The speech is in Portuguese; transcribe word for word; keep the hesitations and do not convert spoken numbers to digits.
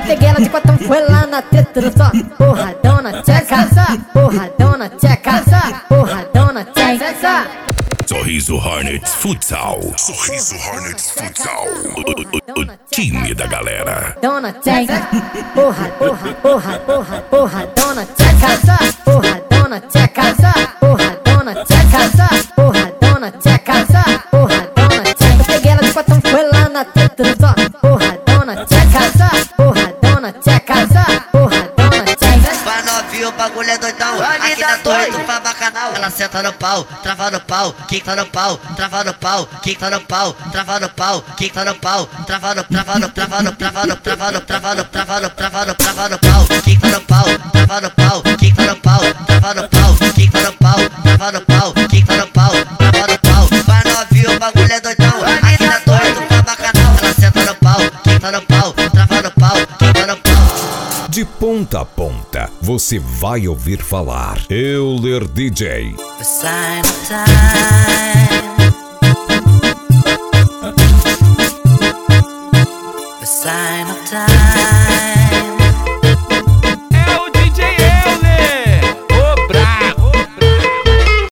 peguei ela de quatro, foi lá na teta do só. Porradão na tcheca, porradão na tcheca, porradão na tcheca. Sorriso Hornets Futsal. Sorriso Hornets Futsal. O, o, o time da galera. Dona tcheca, porra, porra, porra, porra, porra, dona tcheca, porra, dona tcheca, porra, dona tcheca, porra, dona tcheca, porra, dona tcheca. Eu peguei ela de quatro, foi lá na teta do só. Porra, dona tcheca, porra, dona tcheca, porra, dona tcheca. Vai novinho, o bagulho é doidão. Aqui na torre do pra bacanal. Ela senta no pau, trava no pau, quica no pau, trava no pau, quica no pau, trava no pau, quica no pau, trava no, trava no, trava no, trava no, trava no, trava no, trava no, trava no, trava no pau, quica no pau, trava no pau, quica no pau, trava no pau, quica no pau, trava no pau, quica no pau, trava no pau. Vai novinho, o bagulho é doidão. Aqui na torre do pra bacanal. Ela senta no pau, quica no pau, trava no pau, quica no pau. De ponta a ponta, você vai ouvir falar Euler D J. The sign of time.